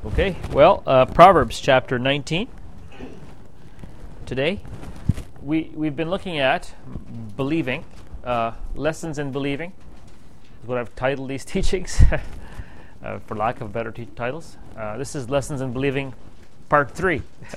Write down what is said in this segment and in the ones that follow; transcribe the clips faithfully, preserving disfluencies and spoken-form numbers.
Okay, well, uh, Proverbs chapter nineteen. Today, we, we've been looking at believing, uh, lessons in believing, is what I've titled these teachings, uh, for lack of better te- titles. Uh, this is Lessons in Believing part three.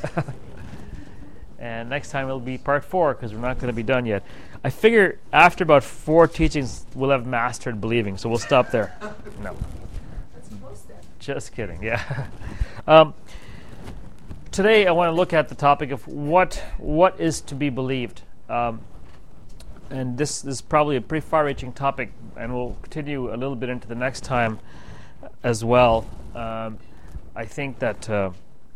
And next time it'll be part four, because we're not going to be done yet. I figure after about four teachings, we'll have mastered believing, so we'll stop there. No. Just kidding, yeah. um, today I want to look at the topic of what what is to be believed. Um, and this, this is probably a pretty far-reaching topic, and we'll continue a little bit into the next time as well. Um, I think that uh,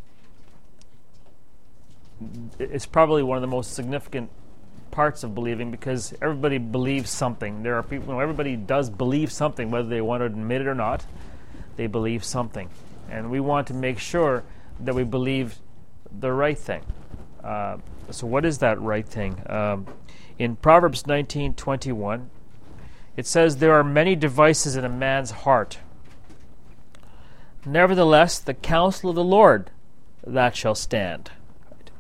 it's probably one of the most significant parts of believing, because everybody believes something. There are people, you know, everybody does believe something, whether they want to admit it or not. They believe something, and we want to make sure that we believe the right thing. Uh, so, what is that right thing? Um, in Proverbs nineteen twenty-one, it says, "There are many devices in a man's heart. Nevertheless, the counsel of the Lord, that shall stand." Right.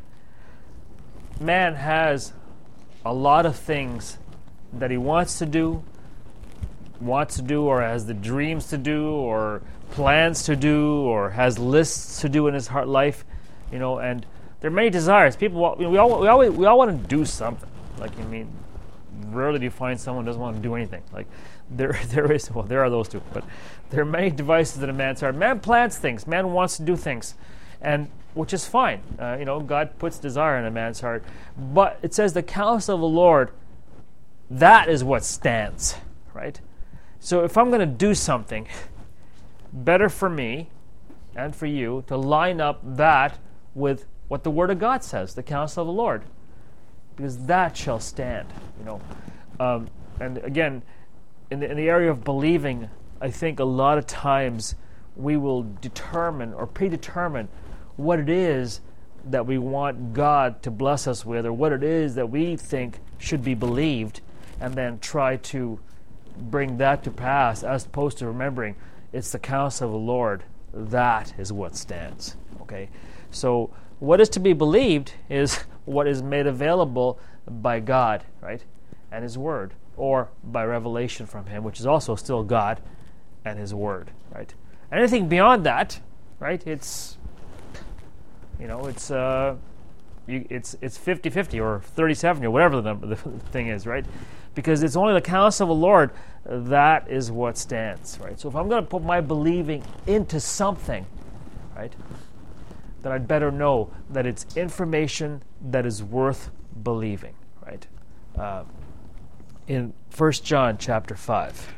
Man has a lot of things that he wants to do, wants to do, or has the dreams to do, or plans to do, or has lists to do in his heart life, you know. And there are many desires. People, you know, we all we always we all want to do something. Like, I mean, rarely do you find someone who doesn't want to do anything. Like, there there is well, there are those two, but there are many devices in a man's heart. Man plans things. Man wants to do things, and which is fine. Uh, you know, God puts desire in a man's heart, but it says the counsel of the Lord, that is what stands, right? So if I'm going to do something, better for me and for you to line up that with what the Word of God says, the counsel of the Lord, because that shall stand. You know, um, and again, in the, in the area of believing, I think a lot of times we will determine or predetermine what it is that we want God to bless us with, or what it is that we think should be believed, and then try to bring that to pass, as opposed to remembering it's the counsel of the Lord, that is what stands. Okay, so what is to be believed is what is made available by God, right, and His Word, or by revelation from Him, which is also still God and His Word, right. Anything beyond that, right, it's, you know, it's uh, you, it's it's fifty-fifty or thirty-seventy or whatever the number, the thing is, right. Because it's only the counsel of the Lord that is what stands, right? So if I'm going to put my believing into something, right, then I'd better know that it's information that is worth believing, right? Uh, in First John chapter five,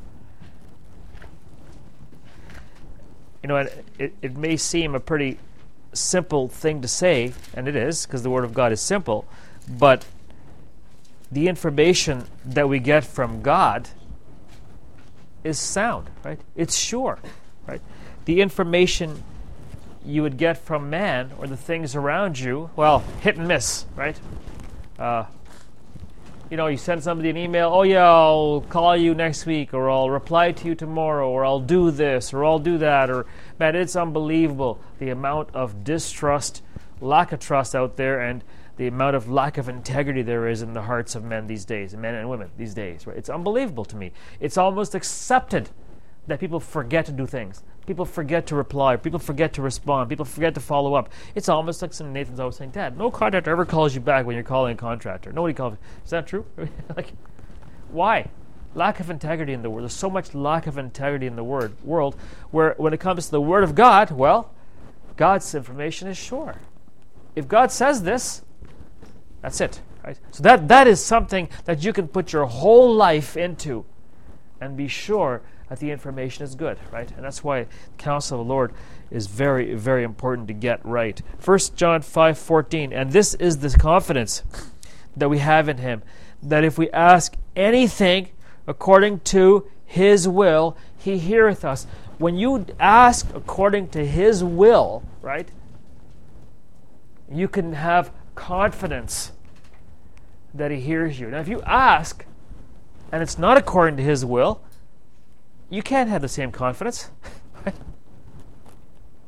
you know, it, it, it may seem a pretty simple thing to say, and it is, because the Word of God is simple, but the information that we get from God is sound, right? It's sure, right? The information you would get from man or the things around you, well, hit and miss, right? Uh, you know, you send somebody an email, oh yeah, I'll call you next week, or I'll reply to you tomorrow, or I'll do this, or I'll do that, or, man, it's unbelievable the amount of distrust, lack of trust out there, and the amount of lack of integrity there is in the hearts of men these days, men and women these days, right? It's unbelievable to me. It's almost accepted that people forget to do things. People forget to reply. People forget to respond. People forget to follow up. It's almost like some Nathan's always saying, Dad, no contractor ever calls you back when you're calling a contractor. Nobody calls. Is that true? Like, why? Lack of integrity in the world. There's so much lack of integrity in the word, world where when it comes to the Word of God, well, God's information is sure. If God says this, that's it, right? So that that is something that you can put your whole life into and be sure that the information is good, right? And that's why the counsel of the Lord is very, very important to get right. First John five fourteen, and this is the confidence that we have in Him, that if we ask anything according to His will, He heareth us. When you ask according to His will, right, you can have confidence that He hears you. Now, if you ask and it's not according to His will, you can't have the same confidence.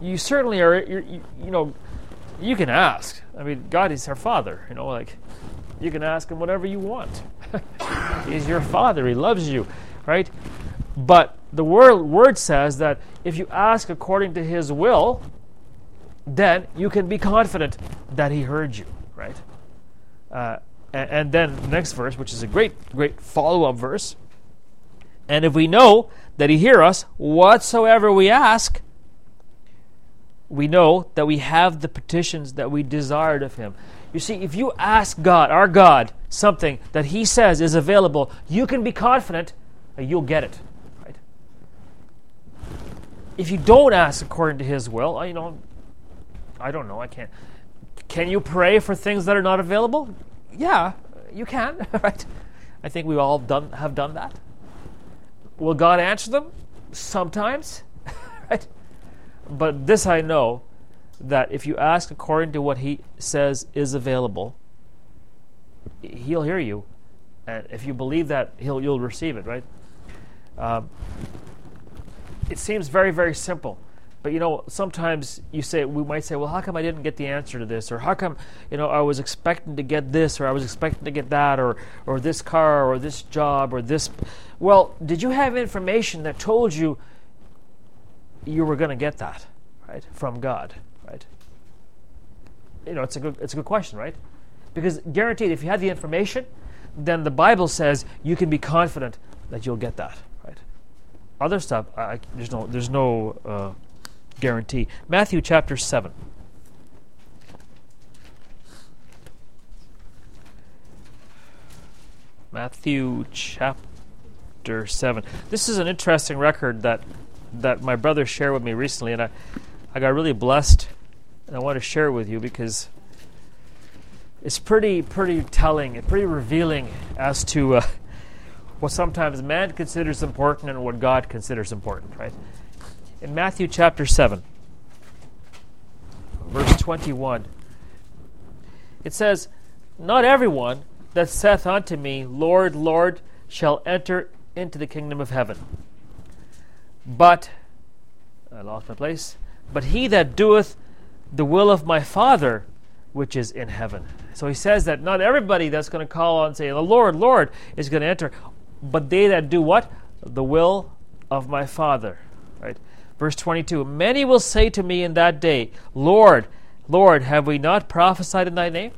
you certainly are, you're, you, you know, you can ask. I mean, God is our Father, you know, like, you can ask Him whatever you want. He's your Father. He loves you, right? But the word, word says that if you ask according to His will, then you can be confident that He heard you, right? Uh, and, and then the next verse, which is a great, great follow-up verse. And if we know that He hears us, whatsoever we ask, we know that we have the petitions that we desired of Him. You see, if you ask God, our God, something that He says is available, you can be confident that you'll get it, right? If you don't ask according to His will, you know, I don't know, I can't. Can you pray for things that are not available? Yeah, you can, right? I think we all done have done that. Will God answer them? Sometimes, right? But this I know, that if you ask according to what He says is available, He'll hear you. And if you believe that, he'll you'll receive it, right? Um, it seems very, very simple. But, you know, sometimes you say, we might say, well, how come I didn't get the answer to this? Or how come, you know, I was expecting to get this, or I was expecting to get that, or or this car, or this job, or this. Well, did you have information that told you you were going to get that, right, from God, right? You know, it's a good it's a good question, right? Because guaranteed, if you had the information, then the Bible says you can be confident that you'll get that, right? Other stuff, I, there's no there's no uh, guarantee. Matthew chapter seven. Matthew chapter seven. This is an interesting record that that my brother shared with me recently, and I, I got really blessed, and I want to share it with you because it's pretty pretty telling and pretty revealing as to uh, what sometimes man considers important and what God considers important, right? In Matthew chapter seven, verse twenty-one, it says, "Not everyone that saith unto me, Lord, Lord, shall enter into the kingdom of heaven. But," I lost my place, "but he that doeth the will of my Father which is in heaven." So he says that not everybody that's going to call on and say, "The Lord, Lord," is going to enter, but they that do what? The will of my Father. Right? Verse twenty-two, "Many will say to me in that day, Lord, Lord, have we not prophesied in thy name?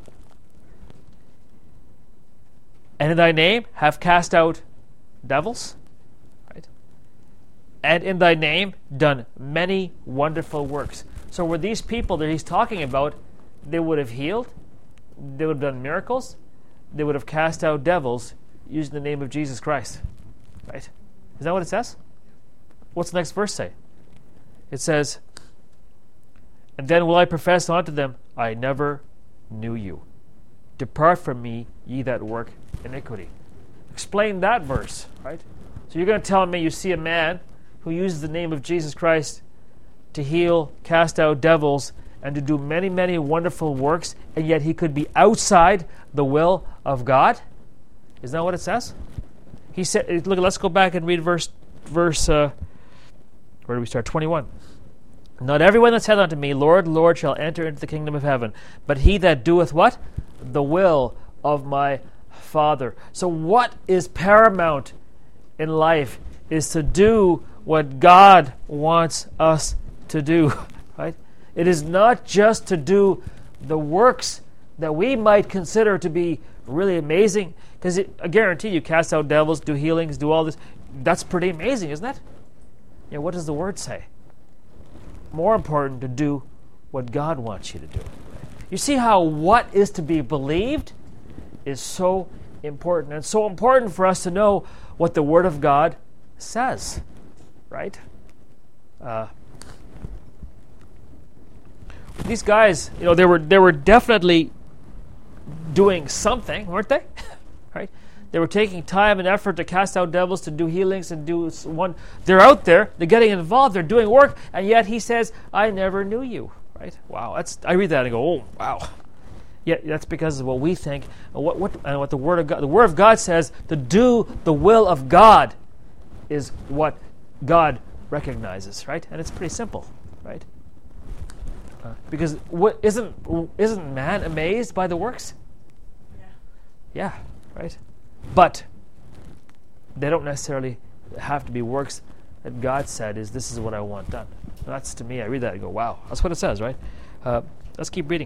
And in thy name have cast out devils?" Right? "And in thy name done many wonderful works." So were these people that he's talking about, they would have healed, they would have done miracles, they would have cast out devils using the name of Jesus Christ. Right? Is that what it says? What's the next verse say? It says, "And then will I profess unto them, I never knew you. Depart from me, ye that work iniquity." Explain that verse, right? So you're going to tell me you see a man who uses the name of Jesus Christ to heal, cast out devils, and to do many, many wonderful works, and yet he could be outside the will of God? Isn't that what it says? He said, look, let's go back and read verse, verse uh, where do we start? twenty-one. "Not everyone that saith unto me, Lord, Lord, shall enter into the kingdom of heaven, but he that doeth" what? "The will of my Father." So what is paramount in life is to do what God wants us to do, right? It is not just to do the works that we might consider to be really amazing, because I guarantee you cast out devils, do healings, do all this. That's pretty amazing, isn't it? Yeah, what does the Word say? More important to do what God wants you to do. You see how what is to be believed is so important. And so important for us to know what the Word of God says. Right? Uh, these guys, you know, they were they were definitely doing something, weren't they? Right? They were taking time and effort to cast out devils, to do healings, and do one. They're out there, they're getting involved, they're doing work, and yet he says, "I never knew you." Right? Wow, that's I read that and go, "Oh, wow." Yet that's because of what we think, and what what and what the Word of God. The Word of God says to do the will of God is what God recognizes, right? And it's pretty simple, right? Uh, because what isn't isn't man amazed by the works? Yeah. Yeah, right. But they don't necessarily have to be works that God said is this is what I want done. That's to me. I read that and go, wow, that's what it says, right? Uh, let's keep reading.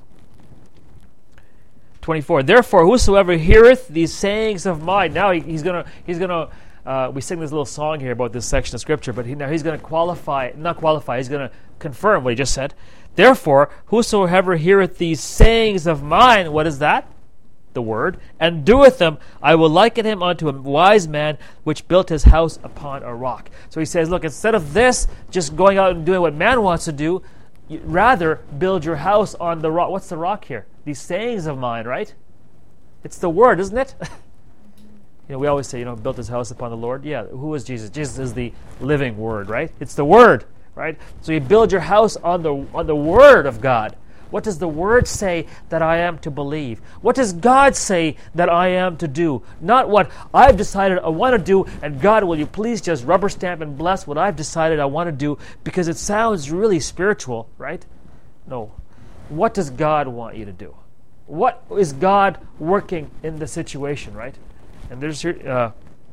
twenty-four. Therefore, whosoever heareth these sayings of mine. Now he, he's gonna he's gonna. Uh, we sing this little song here about this section of scripture, but he, now he's going to qualify, not qualify. He's going to confirm what he just said. Therefore, whosoever heareth these sayings of mine, what is that? The word, and doeth them, I will liken him unto a wise man which built his house upon a rock. So he says, look, instead of this, just going out and doing what man wants to do, you rather build your house on the rock. What's the rock here? These sayings of mine, right? It's the word, isn't it? You know, we always say, you know, built his house upon the Lord. Yeah, who is Jesus? Jesus is the living word, right? It's the word, right? So you build your house on the on the word of God. What does the word say that I am to believe? What does God say that I am to do? Not what I've decided I want to do, and God, will you please just rubber stamp and bless what I've decided I want to do because it sounds really spiritual, right? No. What does God want you to do? What is God working in the situation, right? And there's uh,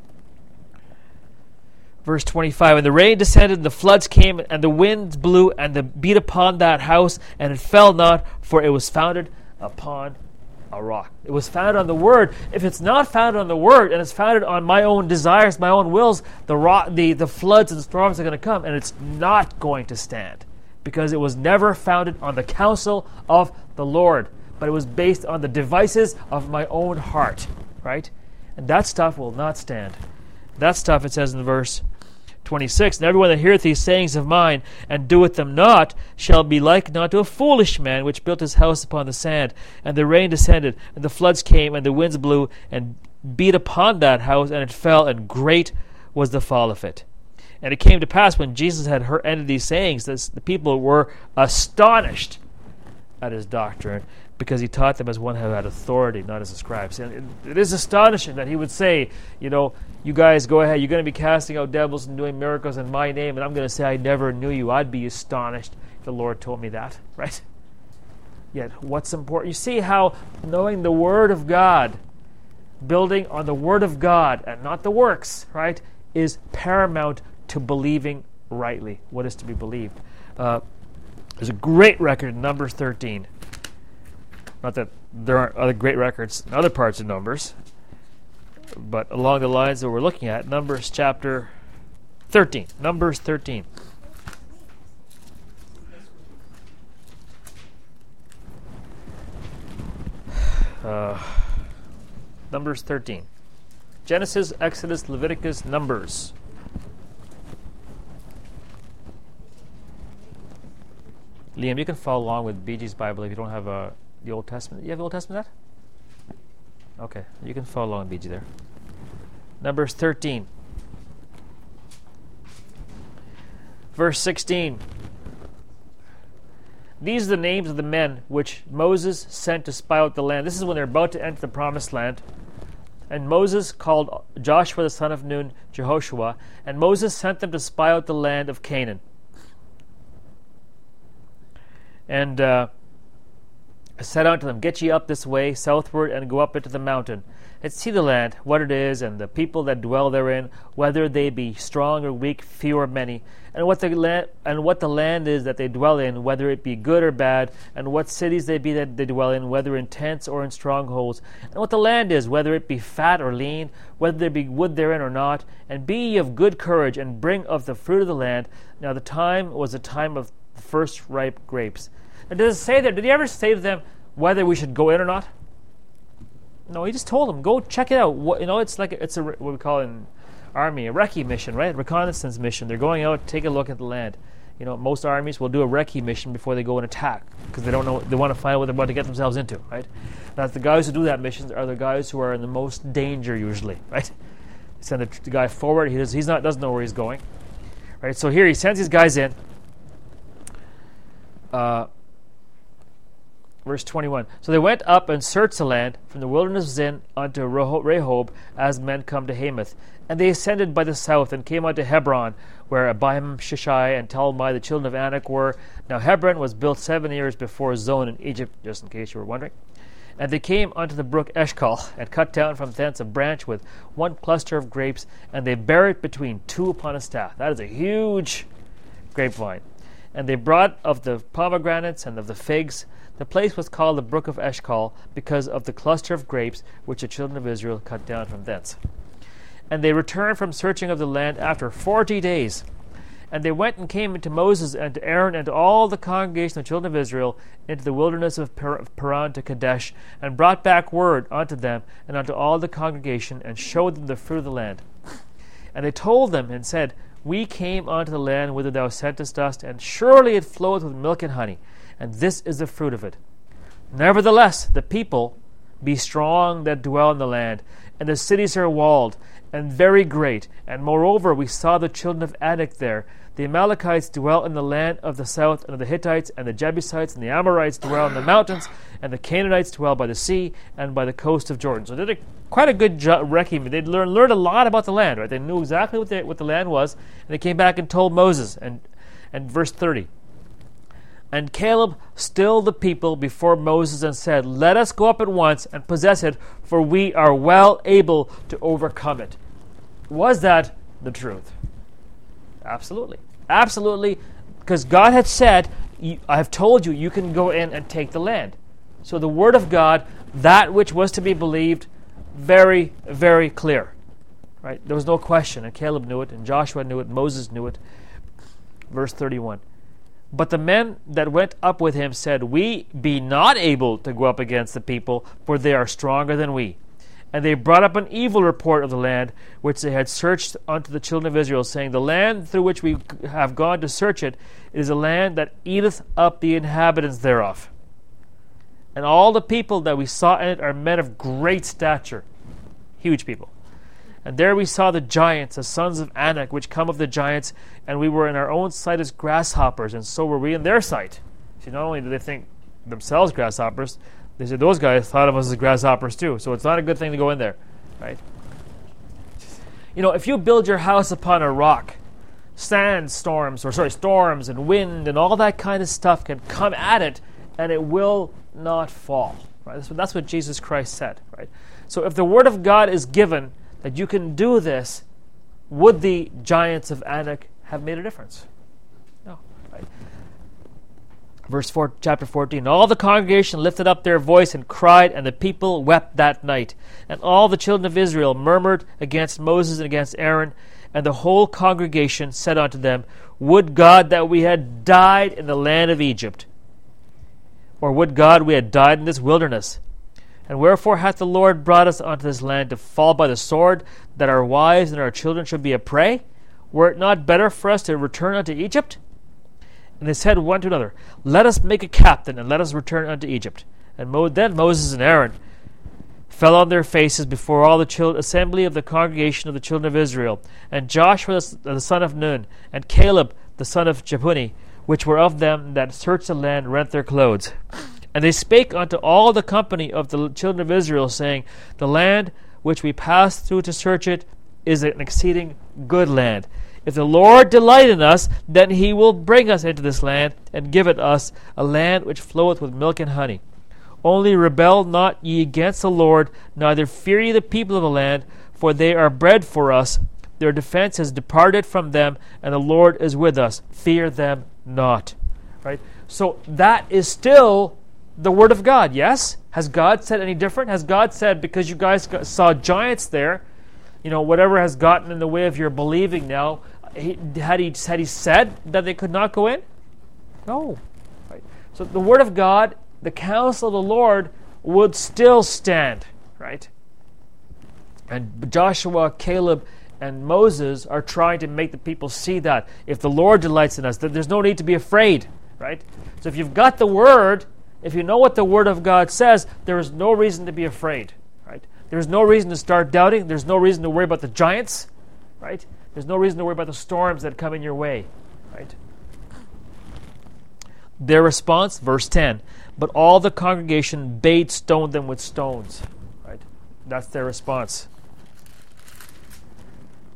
verse twenty-five. And the rain descended, and the floods came, and the winds blew, and the beat upon that house, and it fell not, for it was founded upon a rock. It was founded on the word. If it's not founded on the word, and it's founded on my own desires, my own wills, the rock, the, the floods and storms are going to come, and it's not going to stand, because it was never founded on the counsel of the Lord, but it was based on the devices of my own heart, right? And that stuff will not stand. That stuff, it says in verse twenty-six, and everyone that heareth these sayings of mine, and doeth them not, shall be likened unto a foolish man, which built his house upon the sand. And the rain descended, and the floods came, and the winds blew, and beat upon that house, and it fell, and great was the fall of it. And it came to pass, when Jesus had heard, ended these sayings, that the people were astonished at his doctrine, because he taught them as one who had authority, not as the scribes. And it is astonishing that he would say, you know, you guys go ahead, you're going to be casting out devils and doing miracles in my name, and I'm going to say I never knew you. I'd be astonished if the Lord told me that, right? Yet, what's important? You see how knowing the Word of God, building on the Word of God and not the works, right, is paramount to believing rightly what is to be believed. Uh, there's a great record in Numbers thirteen. Not that there aren't other great records in other parts of Numbers, but along the lines that we're looking at, Numbers chapter thirteen. Numbers thirteen. Uh, Numbers thirteen. Genesis, Exodus, Leviticus, Numbers. Liam, you can follow along with B G's Bible if you don't have a the Old Testament. You have the Old Testament that? Okay, you can follow along, B G, there. Numbers thirteen. Verse sixteen. These are the names of the men which Moses sent to spy out the land. This is when they're about to enter the promised land. And Moses called Joshua the son of Nun, Jehoshua, and Moses sent them to spy out the land of Canaan. And uh, said unto them, Get ye up this way southward, and go up into the mountain, and see the land, what it is, and the people that dwell therein, whether they be strong or weak, few or many, and what the land and what the land is that they dwell in, whether it be good or bad, and what cities they be that they dwell in, whether in tents or in strongholds, and what the land is, whether it be fat or lean, whether there be wood therein or not, and be ye of good courage, and bring of the fruit of the land. Now the time was the time of the first ripe grapes. And does it say there, did he ever say to them whether we should go in or not? No, he just told them, go check it out. What, you know, it's like, it's a, what we call in army, a recce mission, right? Reconnaissance mission. They're going out, take a look at the land. You know, most armies will do a recce mission before they go and attack, because they don't know, they want to find out what they're about to get themselves into, right? That's the guys who do that mission are the guys who are in the most danger usually, right? They send the, the guy forward, he does, he's not, doesn't know where he's going, right? So here he sends these guys in. Uh, Verse twenty-one. So they went up and searched the land from the wilderness of Zin unto Rehob, as men come to Hamath. And they ascended by the south and came unto Hebron, where Abiam, Shishai, and Talmai, the children of Anak, were. Now Hebron was built seven years before Zon in Egypt, just in case you were wondering. And they came unto the brook Eshcol, and cut down from thence a branch with one cluster of grapes, and they bare it between two upon a staff. That is a huge grapevine. And they brought of the pomegranates and of the figs. The place was called the brook of Eshcol, because of the cluster of grapes which the children of Israel cut down from thence. And they returned from searching of the land after forty days. And they went and came into Moses and to Aaron and to all the congregation of the children of Israel into the wilderness of Paran to Kadesh, and brought back word unto them and unto all the congregation, and showed them the fruit of the land. And they told them and said, We came unto the land whither thou sentest us, and surely it floweth with milk and honey, and this is the fruit of it. Nevertheless, the people be strong that dwell in the land, and the cities are walled, and very great. And moreover, we saw the children of Anak there. The Amalekites dwell in the land of the south, and the Hittites, and the Jebusites, and the Amorites dwell in the mountains, and the Canaanites dwell by the sea, and by the coast of Jordan. So they did a, quite a good job reckoning. They learned, learned a lot about the land, right? They knew exactly what, they, what the land was, and they came back and told Moses. And, and verse thirty. And Caleb stilled the people before Moses and said, Let us go up at once and possess it, for we are well able to overcome it. Was that the truth? Absolutely. Absolutely, because God had said, I have told you, you can go in and take the land. So the word of God, that which was to be believed, very, very clear. Right? There was no question, and Caleb knew it, and Joshua knew it, Moses knew it. Verse thirty-one. But the men that went up with him said, We be not able to go up against the people, for they are stronger than we. And they brought up an evil report of the land, which they had searched unto the children of Israel, saying, The land through which we have gone to search it is a land that eateth up the inhabitants thereof. And all the people that we saw in it are men of great stature, huge people. And there we saw the giants, the sons of Anak, which come of the giants, and we were in our own sight as grasshoppers, and so were we in their sight. See, not only did they think themselves grasshoppers, they said those guys thought of us as grasshoppers too. So it's not a good thing to go in there, right? You know, if you build your house upon a rock, sandstorms, or sorry, storms and wind and all that kind of stuff can come at it, and it will not fall. Right? That's what, that's what Jesus Christ said, right? So if the word of God is given that you can do this, would the giants of Anak have made a difference? No. Right? Verse four, chapter fourteen. All the congregation lifted up their voice and cried, and the people wept that night. And all the children of Israel murmured against Moses and against Aaron. And the whole congregation said unto them, Would God that we had died in the land of Egypt, or would God we had died in this wilderness? And wherefore hath the Lord brought us unto this land to fall by the sword, that our wives and our children should be a prey? Were it not better for us to return unto Egypt? And they said one to another, Let us make a captain, and let us return unto Egypt. And Mo- then Moses and Aaron fell on their faces before all the chil- assembly of the congregation of the children of Israel. And Joshua the, the son of Nun, and Caleb the son of Jephunneh, which were of them that searched the land, rent their clothes. And they spake unto all the company of the children of Israel, saying, The land which we passed through to search it is an exceeding good land. If the Lord delight in us, then he will bring us into this land, and give it us, a land which floweth with milk and honey. Only rebel not ye against the Lord, neither fear ye the people of the land, for they are bread for us. Their defense has departed from them, and the Lord is with us. Fear them not. Right? So that is still the word of God, yes? Has God said any different? Has God said, because you guys got, saw giants there, you know, whatever has gotten in the way of your believing now, he, had, he, had he said that they could not go in? No. Right? So the word of God, the counsel of the Lord, would still stand, right? And Joshua, Caleb, and Moses are trying to make the people see that. If the Lord delights in us, that there's no need to be afraid, right? So if you've got the word, if you know what the word of God says, there is no reason to be afraid, right? There's no reason to start doubting. There's no reason to worry about the giants, right? There's no reason to worry about the storms that come in your way, right? Their response, verse ten, but all the congregation bade stone them with stones, right? That's their response.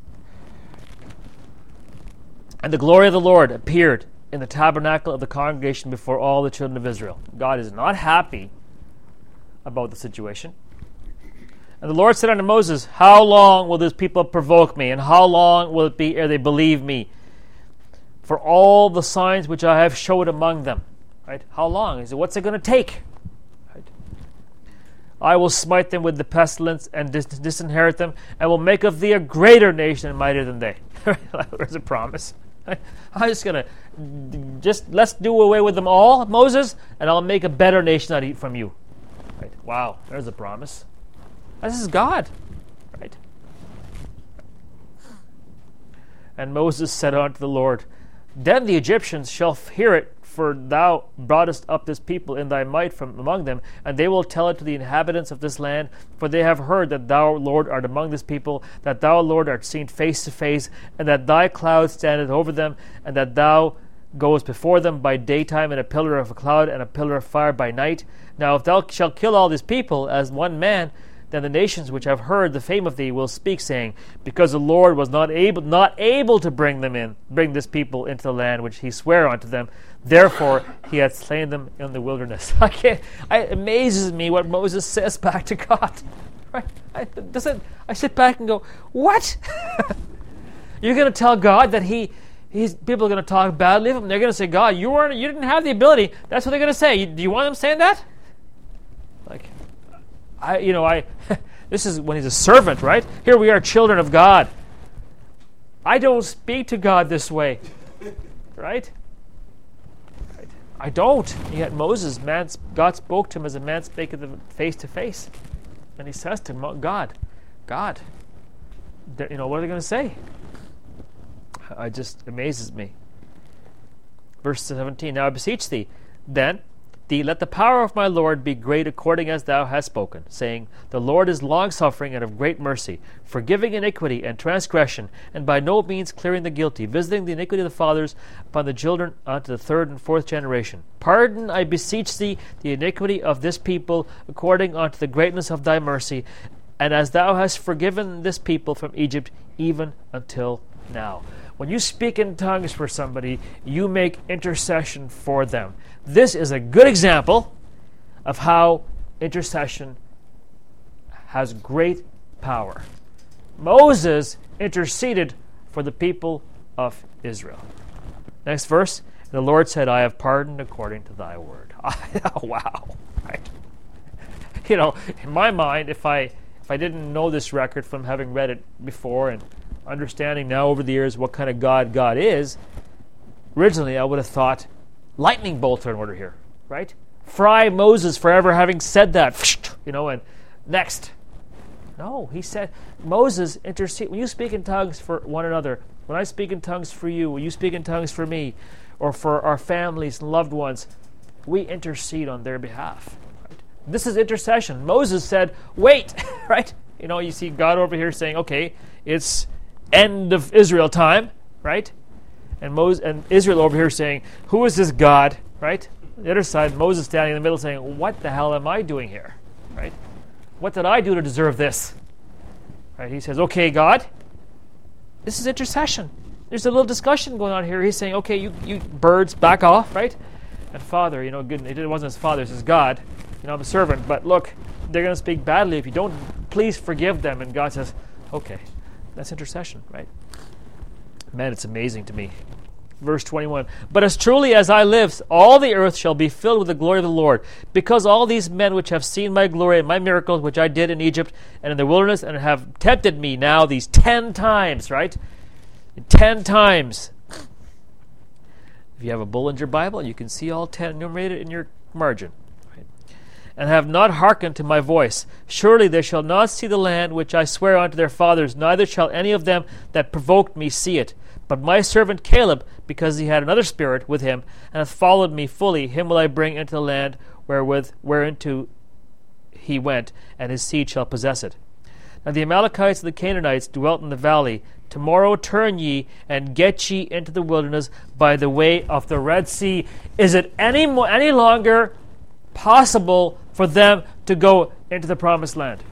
And the glory of the Lord appeared in the tabernacle of the congregation before all the children of Israel. God is not happy about the situation. And the Lord said unto Moses, how long will this people provoke me? And how long will it be ere they believe me? For all the signs which I have showed among them. Right? How long? He said, what's it going to take? Right? I will smite them with the pestilence and dis- disinherit them, and will make of thee a greater nation and mightier than they. There's a promise. I'm just going to, just let's do away with them all, Moses, and I'll make a better nation out of from you. Right? Wow, there's a promise. This is God. Right? And Moses said unto the Lord, then the Egyptians shall hear it, for thou broughtest up this people in thy might from among them, and they will tell it to the inhabitants of this land, for they have heard that thou, Lord, art among this people, that thou, Lord, art seen face to face, and that thy cloud standeth over them, and that thou goest before them by daytime in a pillar of a cloud and a pillar of fire by night. Now if thou shalt kill all these people as one man, then the nations which have heard the fame of thee will speak, saying, because the Lord was not able not able to bring them in, bring this people into the land which he sware unto them, therefore he hath slain them in the wilderness. I can't, I, it amazes me what Moses says back to God. Right? I, doesn't, I sit back and go, what? You're going to tell God that he, he's, people are going to talk badly of him? They're going to say, God, you weren't, you didn't have the ability. That's what they're going to say. You, do you want them saying that? Like, I, you know, I. This is when he's a servant, right? Here we are, children of God. I don't speak to God this way, right? right? I don't. And yet Moses, man, God spoke to him as a man spake to face to face, and he says to him, God, God, you know, what are they going to say? It just amazes me. Verse seventeen. Now I beseech thee, then. Thee, let the power of my Lord be great according as thou hast spoken, saying, the Lord is longsuffering and of great mercy, forgiving iniquity and transgression, and by no means clearing the guilty, visiting the iniquity of the fathers upon the children unto the third and fourth generation. Pardon, I beseech thee, the iniquity of this people, according unto the greatness of thy mercy, and as thou hast forgiven this people from Egypt, even until now. When you speak in tongues for somebody, you make intercession for them. This is a good example of how intercession has great power. Moses interceded for the people of Israel. Next verse, the Lord said, I have pardoned according to thy word. Oh, wow. Right. You know, in my mind, if I if I didn't know this record from having read it before and understanding now over the years what kind of God God is, originally I would have thought lightning bolts are in order here, right? Fry Moses for ever having said that, you know, and next. No, he said, Moses, intercede. When you speak in tongues for one another, when I speak in tongues for you, when you speak in tongues for me, or for our families and loved ones, we intercede on their behalf. Right? This is intercession. Moses said, wait, right? You know, you see God over here saying, okay, it's end of Israel time, right? And Moses and Israel over here saying, who is this God, right? The other side, Moses standing in the middle saying, what the hell am I doing here, right? What did I do to deserve this? Right? He says, okay, God, this is intercession. There's a little discussion going on here. He's saying, okay, you, you birds, back off, right? And Father, you know, good, it wasn't his Father, it's his God. You know, I'm a servant, but look, they're going to speak badly. If you don't, please forgive them. And God says, okay, that's intercession, right? Man, it's amazing to me. Verse twenty-one, but as truly as I live, all the earth shall be filled with the glory of the Lord, because all these men which have seen my glory and my miracles which I did in Egypt and in the wilderness, and have tempted me now these ten times, right? Ten times. If you have a Bullinger Bible, you can see all ten enumerated in your margin. Right? And have not hearkened to my voice. Surely they shall not see the land which I swear unto their fathers, neither shall any of them that provoked me see it. But my servant Caleb, because he had another spirit with him, and hath followed me fully, him will I bring into the land wherewith whereinto he went, and his seed shall possess it. Now the Amalekites and the Canaanites dwelt in the valley. Tomorrow turn ye, and get ye into the wilderness by the way of the Red Sea. Is it any mo- any longer possible for them to go into the promised land?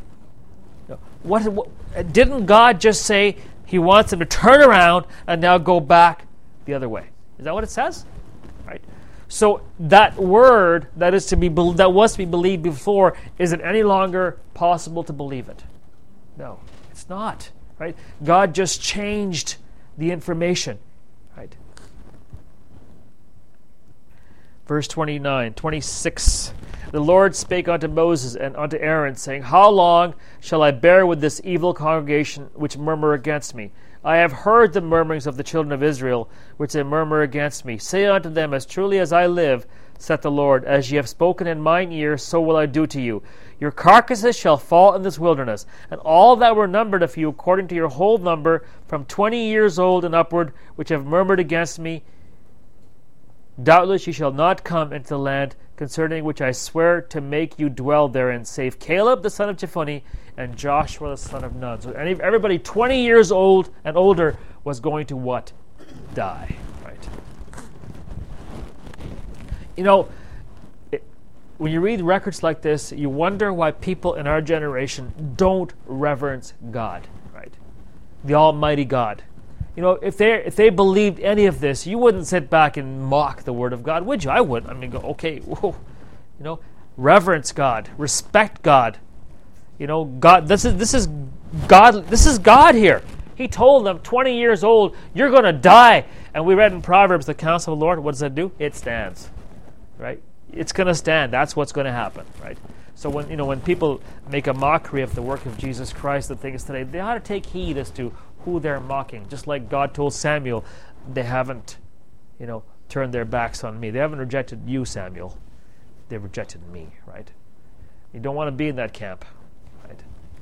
What, what didn't God just say He wants them to turn around and now go back the other way. Is that what it says? Right. So that word that is to be that was to be believed before, is it any longer possible to believe it? No, it's not. Right? God just changed the information. Right. Verse twenty-nine, twenty-six. The Lord spake unto Moses and unto Aaron, saying, How long shall I bear with this evil congregation which murmur against me? I have heard the murmurings of the children of Israel, which they murmur against me. Say unto them, As truly as I live, saith the Lord, as ye have spoken in mine ear, so will I do to you. Your carcasses shall fall in this wilderness, and all that were numbered of you, according to your whole number, from twenty years old and upward, which have murmured against me, doubtless ye shall not come into the land concerning which I swear to make you dwell therein, save Caleb the son of Jephunneh and Joshua the son of Nun. So any, everybody twenty years old and older was going to what? Die. Right. You know, it, when you read records like this, you wonder why people in our generation don't reverence God, right? The Almighty God. You know, if they if they believed any of this, you wouldn't sit back and mock the Word of God, would you? I would. I mean, go, okay, whoa, you know, reverence God, respect God. You know, God. This is this is God. This is God here. He told them, twenty years old, you're going to die. And we read in Proverbs, the counsel of the Lord. What does that do? It stands, right? It's going to stand. That's what's going to happen, right? So when you know when people make a mockery of the work of Jesus Christ, the things today, they ought to take heed as to who they're mocking. Just like God told Samuel, they haven't, you know, turned their backs on me. They haven't rejected you, Samuel. They've rejected me, right? You don't want to be in that camp, right?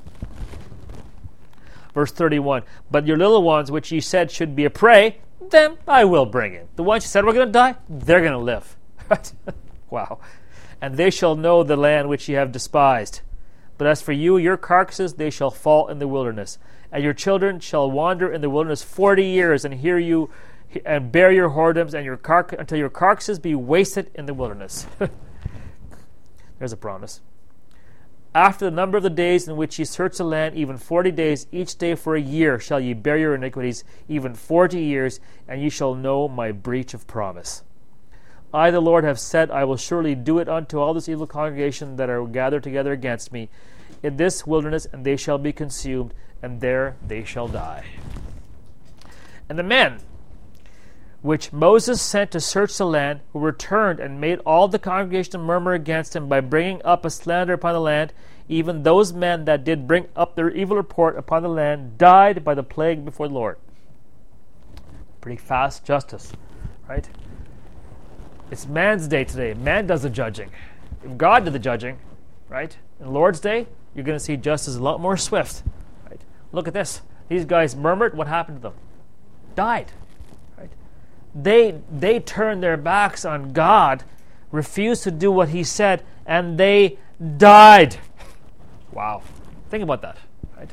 Verse thirty-one, but your little ones, which ye said should be a prey, them I will bring in. The ones you said were going to die, they're going to live. Right? Wow. And they shall know the land which ye have despised. But as for you, your carcasses, they shall fall in the wilderness. And your children shall wander in the wilderness forty years, and hear you, and bear your whoredoms, and your car- until your carcasses be wasted in the wilderness. There's a promise. After the number of the days in which ye search the land, even forty days, each day for a year, shall ye bear your iniquities, even forty years, and ye shall know my breach of promise. I, the Lord, have said, I will surely do it unto all this evil congregation that are gathered together against me in this wilderness, and they shall be consumed, and there they shall die. And the men which Moses sent to search the land, who returned and made all the congregation murmur against him by bringing up a slander upon the land, even those men that did bring up their evil report upon the land, died by the plague before the Lord. Pretty fast justice, right? It's man's day today. Man does the judging. If God did the judging, right? In the Lord's day, you're going to see justice a lot more swift. Right? Look at this. These guys murmured. What happened to them? Died. Right? They they turned their backs on God, refused to do what He said, and they died. Wow. Think about that. Right?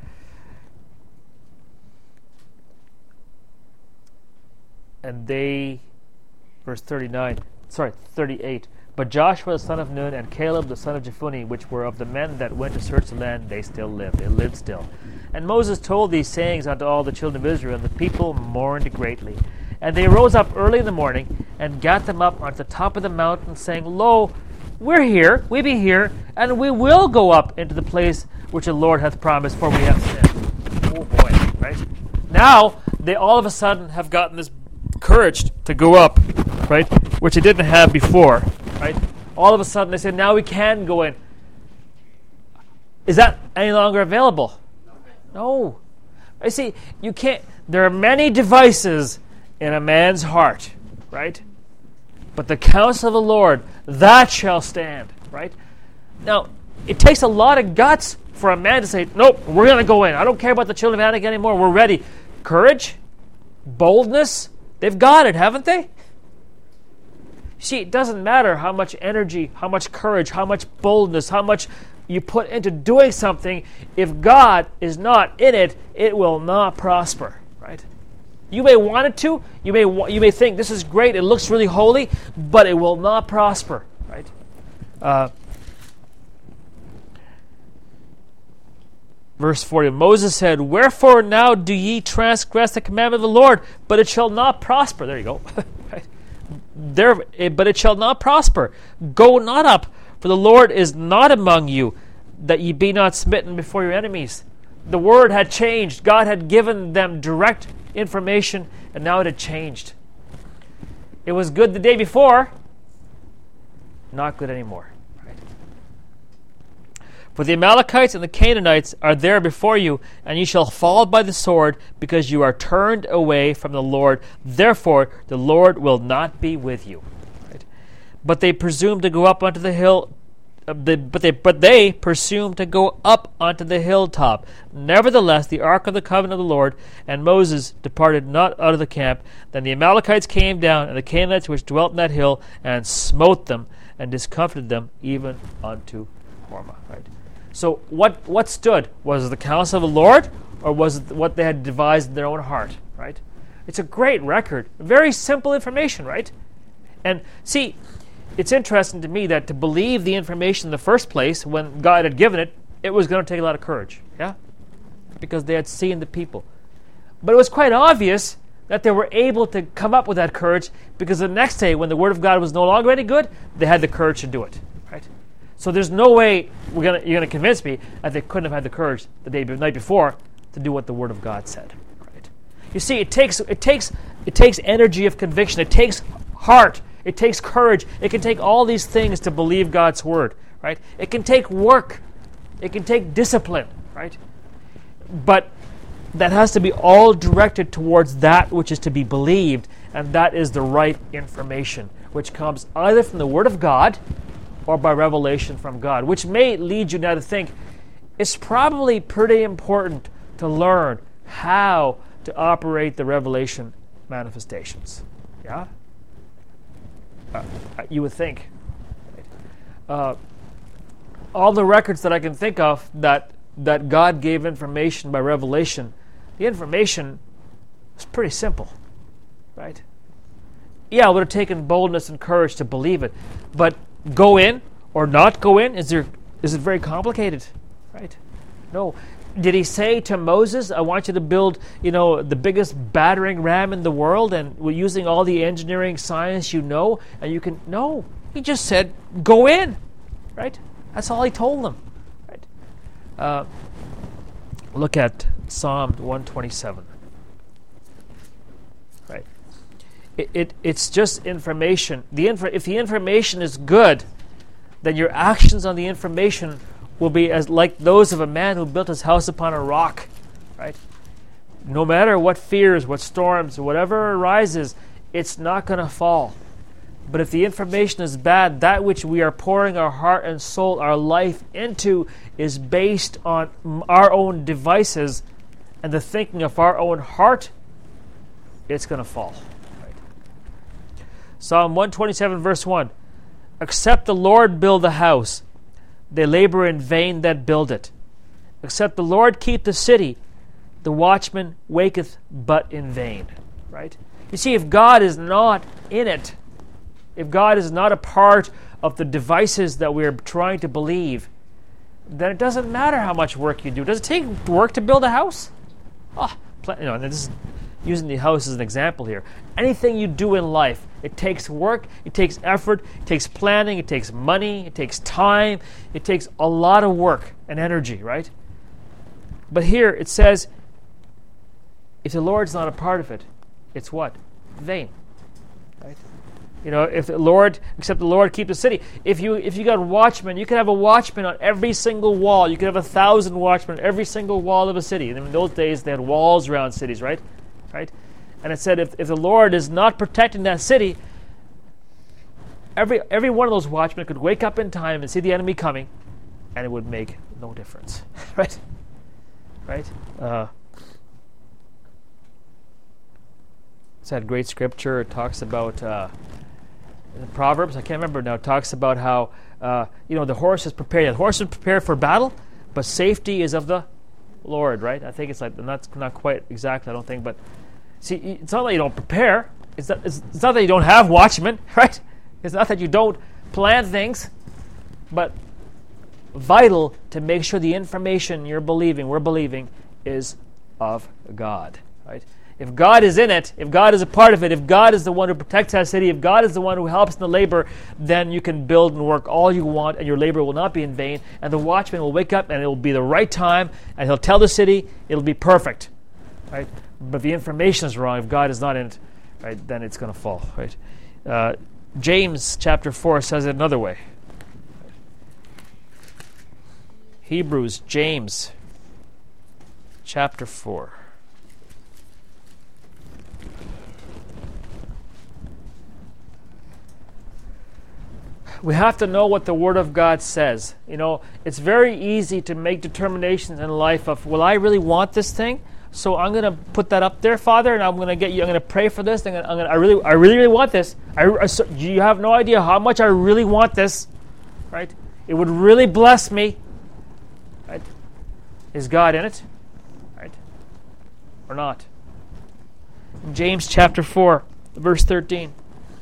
And they, verse thirty-nine, sorry, thirty-eight. But Joshua the son of Nun and Caleb the son of Jephunneh, which were of the men that went to search the land, they still lived. They lived still. And Moses told these sayings unto all the children of Israel, and the people mourned greatly. And they rose up early in the morning, and gat them up unto the top of the mountain, saying, Lo, we're here, we be here, and we will go up into the place which the Lord hath promised, for we have sinned. Oh boy, right? Now, they all of a sudden have gotten this courage to go up, right? Which they didn't have before. Right? All of a sudden they say, now we can go in. Is that any longer available? No. I see, you can't. There are many devices in a man's heart, right? But the counsel of the Lord, that shall stand, right? Now, it takes a lot of guts for a man to say, nope, we're going to go in. I don't care about the children of Anak anymore. We're ready. Courage, boldness, they've got it, haven't they? See, it doesn't matter how much energy, how much courage, how much boldness, how much you put into doing something. If God is not in it, it will not prosper, right? You may want it to. You may you may think this is great. It looks really holy, but it will not prosper, right? Uh, Verse forty, Moses said, "Wherefore now do ye transgress the commandment of the Lord? But it shall not prosper." There you go. Right? There, but it shall not prosper. Go not up, for the Lord is not among you, that ye be not smitten before your enemies. The word had changed. God had given them direct information, and now it had changed. It was good the day before, not good anymore. Right? For the Amalekites and the Canaanites are there before you, and ye shall fall by the sword, because you are turned away from the Lord. Therefore the Lord will not be with you. Right? But they presume to go up unto the hill. Uh, they, but they but they presume to go up onto the hilltop. Nevertheless, the ark of the covenant of the Lord and Moses departed not out of the camp. Then the Amalekites came down, and the Canaanites which dwelt in that hill, and smote them, and discomfited them, even unto Hormah. Right. So what what stood? Was it the counsel of the Lord, or was it what they had devised in their own heart? Right. It's a great record. Very simple information. Right. And see, it's interesting to me that to believe the information in the first place, when God had given it, it was going to take a lot of courage, yeah? Because they had seen the people. But it was quite obvious that they were able to come up with that courage, because the next day, when the Word of God was no longer any good, they had the courage to do it, right? So there's no way we're gonna, you're going to convince me that they couldn't have had the courage the day, the night before to do what the Word of God said, right? You see, it takes it takes it takes energy of conviction. It takes heart. It takes courage. It can take all these things to believe God's word, right? It can take work. It can take discipline, right? But that has to be all directed towards that which is to be believed, and that is the right information, which comes either from the Word of God or by revelation from God, which may lead you now to think it's probably pretty important to learn how to operate the revelation manifestations. Yeah? Uh, you would think. Uh, all the records that I can think of that that God gave information by revelation, the information is pretty simple, right? Yeah, it would have taken boldness and courage to believe it, but go in or not go in, is there? Is it very complicated, right? No. Did he say to Moses, I want you to build, you know, the biggest battering ram in the world, and we're using all the engineering science you know, and you can... No. He just said, go in, right? That's all he told them, right? Uh, look at Psalm one twenty-seven, right? It, it It's just information. The inf- If the information is good, then your actions on the information will be as like those of a man who built his house upon a rock, right? No matter what fears, what storms, whatever arises, it's not going to fall. But if the information is bad, that which we are pouring our heart and soul, our life into, is based on our own devices and the thinking of our own heart, it's going to fall. Right? Psalm one twenty-seven, verse one, except the Lord build the house, they labor in vain that build it. Except the Lord keep the city, the watchman waketh but in vain. Right? You see, if God is not in it, if God is not a part of the devices that we're trying to believe, then it doesn't matter how much work you do. Does it take work to build a house? Oh, you know, and this is using the house as an example here. Anything you do in life, it takes work, it takes effort, it takes planning, it takes money, it takes time, it takes a lot of work and energy, right? But here it says, if the Lord's not a part of it, it's what? Vain, right? You know, if the Lord, except the Lord keep the city. If you if you got watchmen, you could have a watchman on every single wall. You could have a thousand watchmen on every single wall of a city. And in those days, they had walls around cities, right? Right? And it said if, if the Lord is not protecting that city, every every one of those watchmen could wake up in time and see the enemy coming, and it would make no difference. Right? Right? Uh, it's that great scripture. It talks about uh, in the Proverbs, I can't remember now, it talks about how uh, you know the horse is prepared. The horse is prepared for battle, but safety is of the Lord, right? I think it's like not not quite exactly, I don't think, but see, it's not that you don't prepare. It's not, it's, it's not that you don't have watchmen, right? It's not that you don't plan things, but vital to make sure the information you're believing, we're believing, is of God, right? If God is in it, if God is a part of it, if God is the one who protects that city, if God is the one who helps in the labor, then you can build and work all you want, and your labor will not be in vain, and the watchman will wake up, and it will be the right time, and he'll tell the city, it'll be perfect, right? But if the information is wrong, if God is not in it, right, then it's going to fall, right? Uh, James chapter four says it another way. Hebrews, James chapter four. We have to know what the Word of God says. You know, it's very easy to make determinations in life of, well, I really want this thing, so I'm going to put that up there, Father, and I'm going to get you. I'm going to pray for this. I'm going to, I'm going to, I really, I really, really want this. I, I, so you have no idea how much I really want this, right? It would really bless me, right? Is God in it, right, or not? James chapter four, verse thirteen.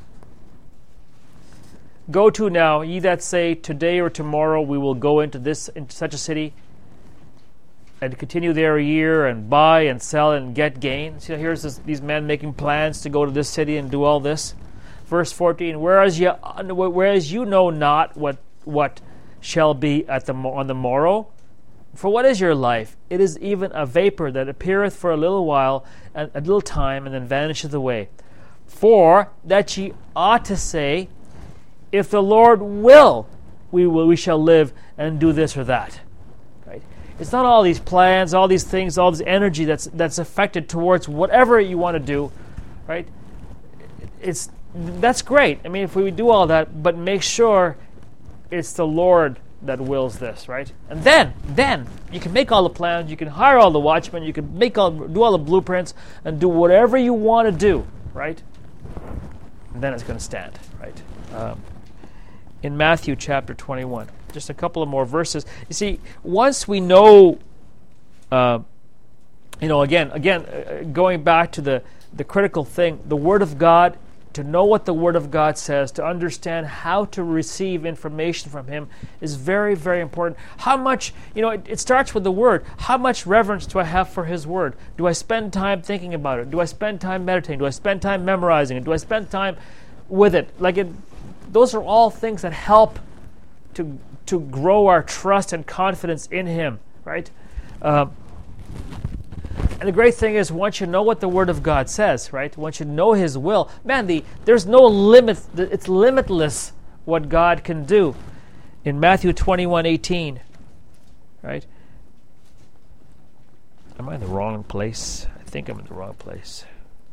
Go to now, ye that say, today or tomorrow we will go into this into such a city, and continue there a year, and buy and sell and get gain. See, here's this, these men making plans to go to this city and do all this. Verse fourteen. Whereas you, whereas you know not what what shall be at the on the morrow. For what is your life? It is even a vapor that appeareth for a little while, and a little time, and then vanisheth away. For that ye ought to say, if the Lord will, we will, we shall live and do this or that. Right? It's not all these plans, all these things, all this energy that's that's affected towards whatever you want to do, right? It's that's great. I mean, if we do all that, but make sure it's the Lord that wills this, right? And then, then you can make all the plans, you can hire all the watchmen, you can make all, do all the blueprints, and do whatever you want to do, right? And then it's going to stand, right? Um, in Matthew chapter twenty-one, just a couple of more verses. You see, once we know, uh, you know, again, again, uh, going back to the the critical thing, the Word of God. To know what the Word of God says, to understand how to receive information from Him is very, very important. How much, you know, it, it starts with the Word. How much reverence do I have for His Word? Do I spend time thinking about it? Do I spend time meditating? Do I spend time memorizing it? Do I spend time with it? Like, it, those are all things that help to to grow our trust and confidence in Him, right? Um, And the great thing is, once you know what the Word of God says, right? Once you know His will, man, the there's no limit. It's limitless what God can do. In Matthew twenty-one eighteen, right? Am I in the wrong place? I think I'm in the wrong place.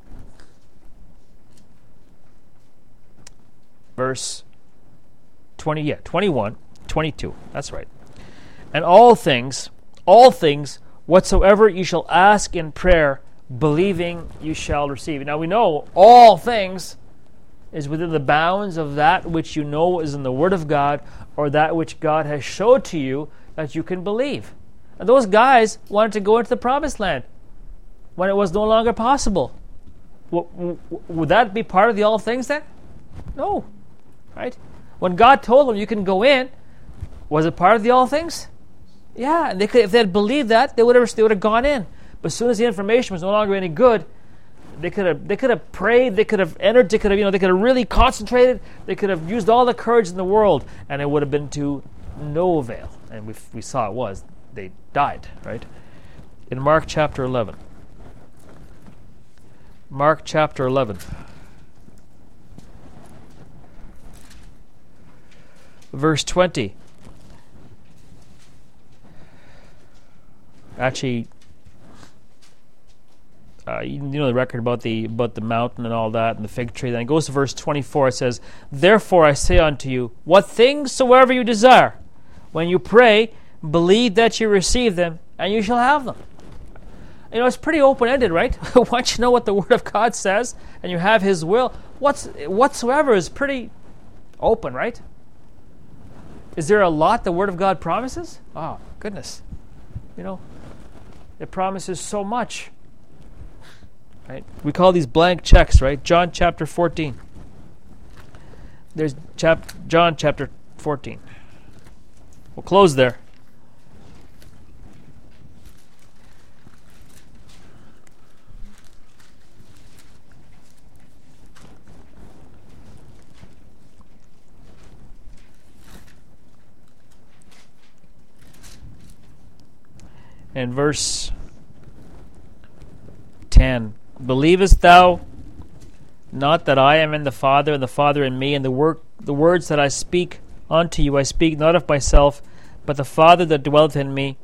Verse twenty, yeah, twenty-one, twenty-two. That's right. And all things, all things. Whatsoever you shall ask in prayer, believing you shall receive. Now we know all things is within the bounds of that which you know is in the Word of God, or that which God has showed to you that you can believe. And those guys wanted to go into the promised land when it was no longer possible. Would that be part of the all things then? No. Right? When God told them you can go in, was it part of the all things? Yeah, and they could, if they had believed that, they would have they would have gone in. But as soon as the information was no longer any good, they could have they could have prayed, they could have entered, they could have you know they could have really concentrated, they could have used all the courage in the world, and it would have been to no avail. And we we saw it was they died, right? In Mark chapter eleven. Mark chapter eleven. Verse twenty. Actually, uh, you know the record about the about the mountain and all that, and the fig tree. Then it goes to verse twenty-four. It says, "Therefore I say unto you, what things soever you desire, when you pray, believe that you receive them, and you shall have them." You know, it's pretty open-ended, right? Once you know what the Word of God says, and you have His will, what's whatsoever is pretty open, right? Is there a lot the Word of God promises? Oh, goodness. You know, it promises so much. Right? We call these blank checks, right? John chapter fourteen. There's chap- John chapter fourteen. We'll close there. In verse ten, believest thou not that I am in the Father, and the Father in me, and the work, the words that I speak unto you, I speak not of myself, but the Father that dwelleth in me,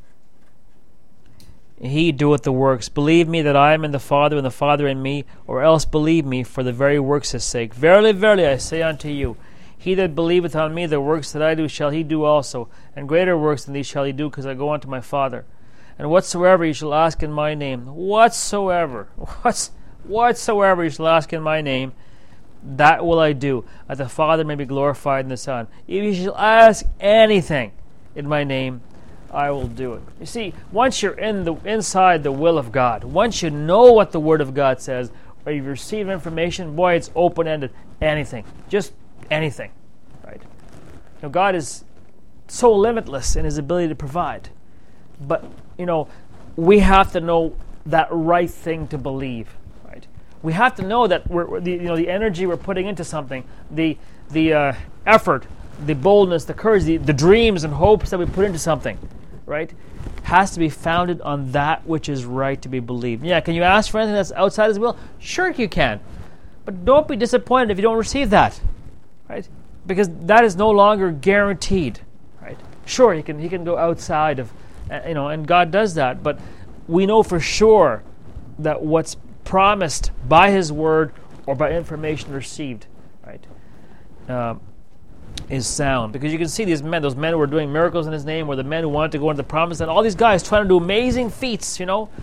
he doeth the works. Believe me that I am in the Father, and the Father in me, or else believe me for the very works' sake. Verily, verily, I say unto you, he that believeth on me, the works that I do shall he do also, and greater works than these shall he do, because I go unto my Father. And whatsoever you shall ask in my name, whatsoever, what's, whatsoever you shall ask in my name, that will I do, that the Father may be glorified in the Son. If you shall ask anything in my name, I will do it. You see, once you're in the inside the will of God, once you know what the Word of God says, or you've received information, boy, it's open-ended. Anything. Just anything. Right? You know, God is so limitless in His ability to provide. But, you know, we have to know that right thing to believe, right? We have to know that we're, the, you know, the energy we're putting into something, the the uh, effort, the boldness, the courage, the, the dreams and hopes that we put into something, right, has to be founded on that which is right to be believed. Yeah, can you ask for anything that's outside His will? Sure you can. But don't be disappointed if you don't receive that, right? Because that is no longer guaranteed, right? Sure, He can He can go outside of, you know, and God does that, but we know for sure that what's promised by His Word or by information received, right, um, is sound. Because you can see these men, those men who were doing miracles in His name, were the men who wanted to go into the promised land. All these guys trying to do amazing feats, you know.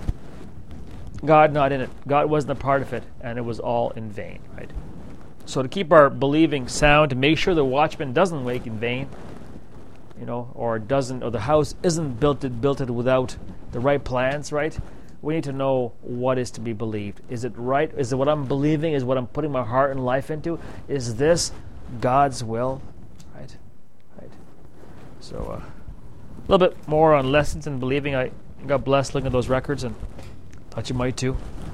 God not in it. God wasn't a part of it, and it was all in vain, right? So to keep our believing sound, to make sure the watchman doesn't wake in vain, you know, or doesn't, or the house isn't built it, built it without the right plans, right? We need to know what is to be believed. Is it right? Is it what I'm believing? Is what I'm putting my heart and life into? Is this God's will? Right? Right. So uh, a little bit more on lessons in believing. I got blessed looking at those records and thought you might too.